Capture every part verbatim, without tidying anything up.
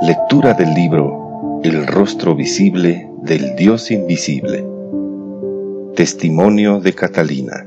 Lectura del libro El rostro visible del Dios invisible. Testimonio de Catalina.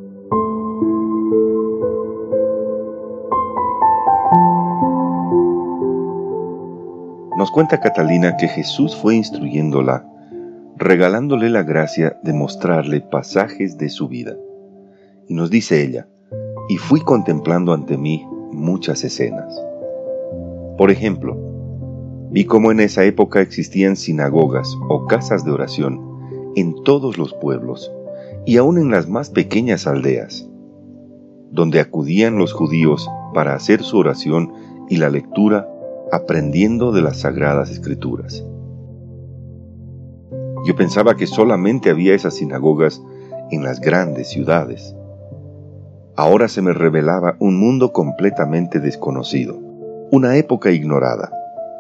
Nos cuenta Catalina que Jesús fue instruyéndola, regalándole la gracia de mostrarle pasajes de su vida. Y nos dice ella, y fui contemplando ante mí muchas escenas. Por ejemplo, vi cómo en esa época existían sinagogas o casas de oración en todos los pueblos y aún en las más pequeñas aldeas, donde acudían los judíos para hacer su oración y la lectura aprendiendo de las Sagradas Escrituras. Yo pensaba que solamente había esas sinagogas en las grandes ciudades. Ahora se me revelaba un mundo completamente desconocido, una época ignorada.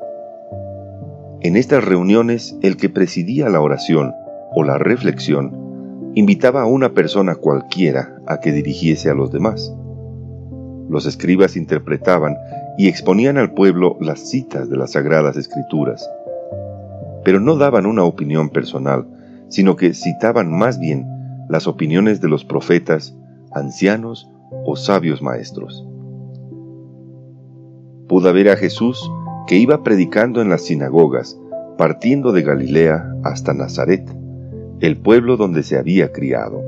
En estas reuniones, el que presidía la oración o la reflexión invitaba a una persona cualquiera a que dirigiese a los demás. Los escribas interpretaban y exponían al pueblo las citas de las Sagradas Escrituras, pero no daban una opinión personal, sino que citaban más bien las opiniones de los profetas, ancianos o sabios maestros. Pude ver a Jesús que iba predicando en las sinagogas, partiendo de Galilea hasta Nazaret, el pueblo donde se había criado.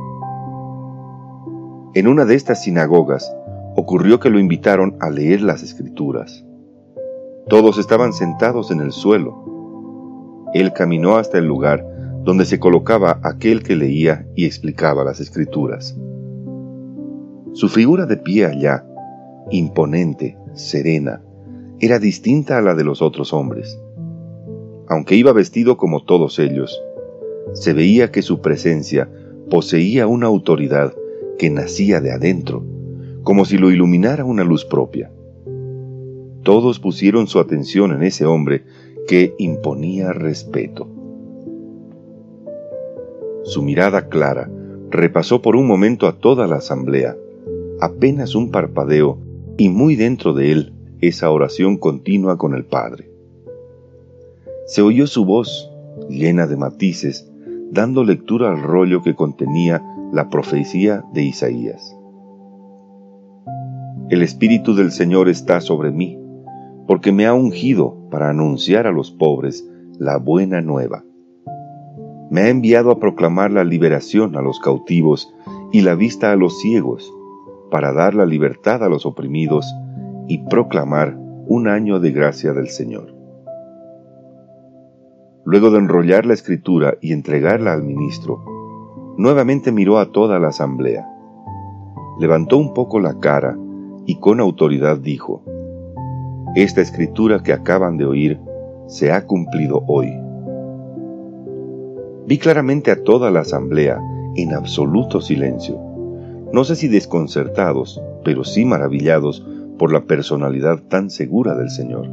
En una de estas sinagogas ocurrió que lo invitaron a leer las Escrituras. Todos estaban sentados en el suelo. Él caminó hasta el lugar donde se colocaba aquel que leía y explicaba las Escrituras. Su figura de pie allá, imponente, serena, era distinta a la de los otros hombres. Aunque iba vestido como todos ellos, se veía que su presencia poseía una autoridad que nacía de adentro, como si lo iluminara una luz propia. Todos pusieron su atención en ese hombre que imponía respeto. Su mirada clara repasó por un momento a toda la asamblea, apenas un parpadeo, y muy dentro de él esa oración continua con el Padre. Se oyó su voz, llena de matices, dando lectura al rollo que contenía la profecía de Isaías. El Espíritu del Señor está sobre mí, porque me ha ungido para anunciar a los pobres la buena nueva. Me ha enviado a proclamar la liberación a los cautivos y la vista a los ciegos, para dar la libertad a los oprimidos y proclamar un año de gracia del Señor. Luego de enrollar la escritura y entregarla al ministro, nuevamente miró a toda la asamblea. Levantó un poco la cara y con autoridad dijo: Esta escritura que acaban de oír se ha cumplido hoy. Vi claramente a toda la asamblea en absoluto silencio, no sé si desconcertados, pero sí maravillados por la personalidad tan segura del Señor.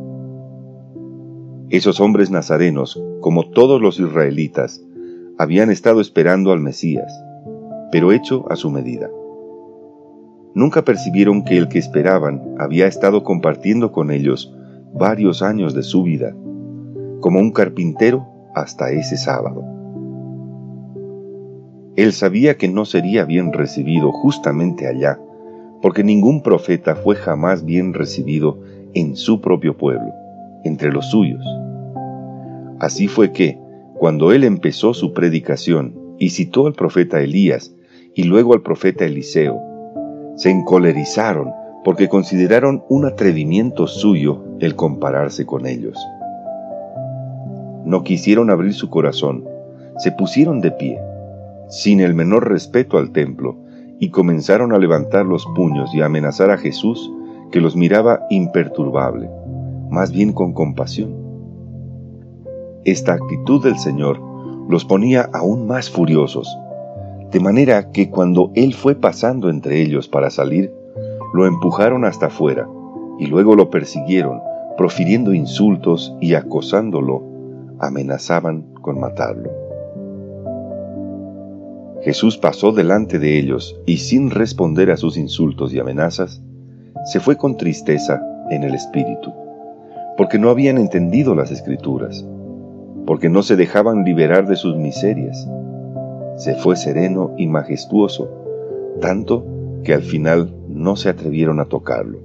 Esos hombres nazarenos, como todos los israelitas, habían estado esperando al Mesías, pero hecho a su medida. Nunca percibieron que el que esperaban había estado compartiendo con ellos varios años de su vida, como un carpintero hasta ese sábado. Él sabía que no sería bien recibido justamente allá, porque ningún profeta fue jamás bien recibido en su propio pueblo, entre los suyos. Así fue que, cuando él empezó su predicación y citó al profeta Elías y luego al profeta Eliseo, se encolerizaron porque consideraron un atrevimiento suyo el compararse con ellos. No quisieron abrir su corazón, se pusieron de pie, sin el menor respeto al templo, y comenzaron a levantar los puños y a amenazar a Jesús, que los miraba imperturbable, más bien con compasión. Esta actitud del Señor los ponía aún más furiosos, de manera que cuando Él fue pasando entre ellos para salir, lo empujaron hasta afuera, y luego lo persiguieron, profiriendo insultos y acosándolo, amenazaban con matarlo. Jesús pasó delante de ellos y sin responder a sus insultos y amenazas, se fue con tristeza en el espíritu, porque no habían entendido las Escrituras, porque no se dejaban liberar de sus miserias. Se fue sereno y majestuoso, tanto que al final no se atrevieron a tocarlo.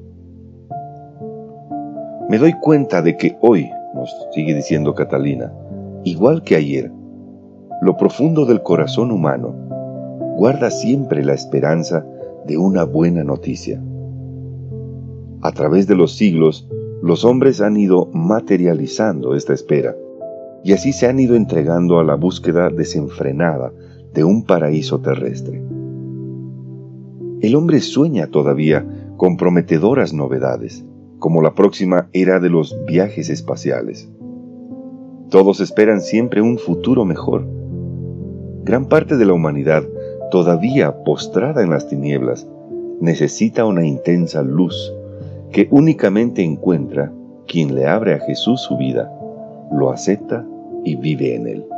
Me doy cuenta de que hoy, nos sigue diciendo Catalina, igual que ayer, lo profundo del corazón humano guarda siempre la esperanza de una buena noticia. A través de los siglos, los hombres han ido materializando esta espera, y así se han ido entregando a la búsqueda desenfrenada de un paraíso terrestre. El hombre sueña todavía con prometedoras novedades, como la próxima era de los viajes espaciales. Todos esperan siempre un futuro mejor. Gran parte de la humanidad, todavía postrada en las tinieblas, necesita una intensa luz que únicamente encuentra quien le abre a Jesús su vida, lo acepta y vive en él.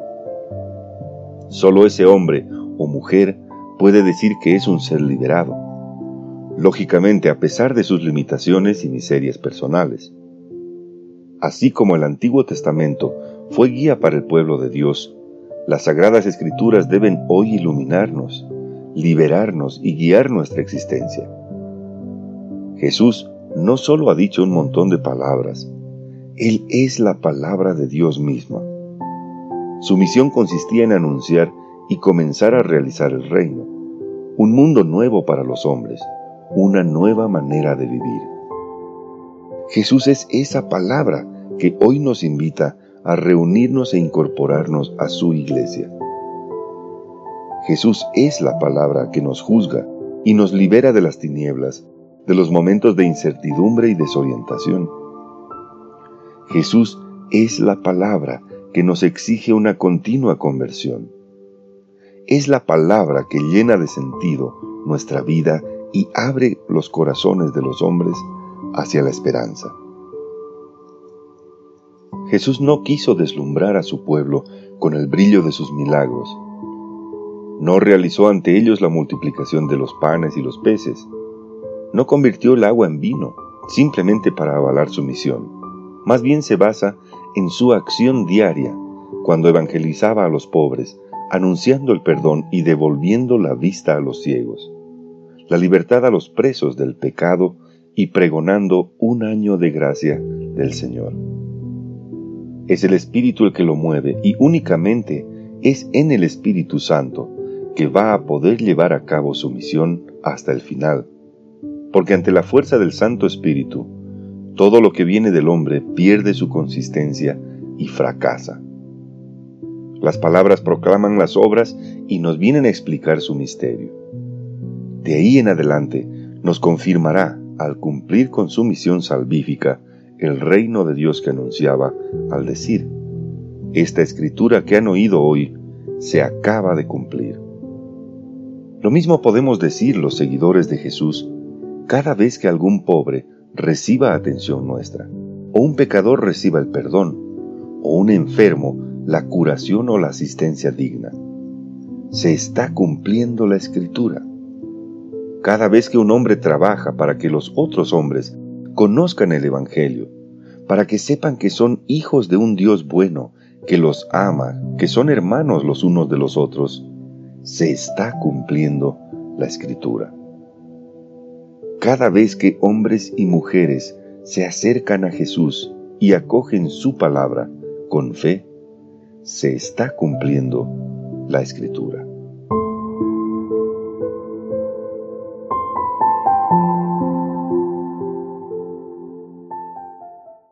Solo ese hombre o mujer puede decir que es un ser liberado, lógicamente a pesar de sus limitaciones y miserias personales. Así como el Antiguo Testamento fue guía para el pueblo de Dios, las Sagradas Escrituras deben hoy iluminarnos, liberarnos y guiar nuestra existencia. Jesús no solo ha dicho un montón de palabras, Él es la palabra de Dios misma. Su misión consistía en anunciar y comenzar a realizar el reino, un mundo nuevo para los hombres, una nueva manera de vivir. Jesús es esa palabra que hoy nos invita a reunirnos e incorporarnos a su iglesia. Jesús es la palabra que nos juzga y nos libera de las tinieblas, de los momentos de incertidumbre y desorientación. Jesús es la palabra que nos exige una continua conversión. Es la palabra que llena de sentido nuestra vida y abre los corazones de los hombres hacia la esperanza. Jesús no quiso deslumbrar a su pueblo con el brillo de sus milagros. No realizó ante ellos la multiplicación de los panes y los peces. No convirtió el agua en vino, simplemente para avalar su misión. Más bien se basa en su acción diaria, cuando evangelizaba a los pobres, anunciando el perdón y devolviendo la vista a los ciegos, la libertad a los presos del pecado y pregonando un año de gracia del Señor. Es el Espíritu el que lo mueve y únicamente es en el Espíritu Santo que va a poder llevar a cabo su misión hasta el final, porque ante la fuerza del Santo Espíritu, todo lo que viene del hombre pierde su consistencia y fracasa. Las palabras proclaman las obras y nos vienen a explicar su misterio. De ahí en adelante nos confirmará, al cumplir con su misión salvífica, el reino de Dios que anunciaba al decir: esta escritura que han oído hoy se acaba de cumplir. Lo mismo podemos decir los seguidores de Jesús cada vez que algún pobre reciba atención nuestra, o un pecador reciba el perdón, o un enfermo la curación o la asistencia digna. Se está cumpliendo la Escritura. Cada vez que un hombre trabaja para que los otros hombres conozcan el Evangelio, para que sepan que son hijos de un Dios bueno, que los ama, que son hermanos los unos de los otros, se está cumpliendo la Escritura. Cada vez que hombres y mujeres se acercan a Jesús y acogen su palabra con fe, se está cumpliendo la Escritura.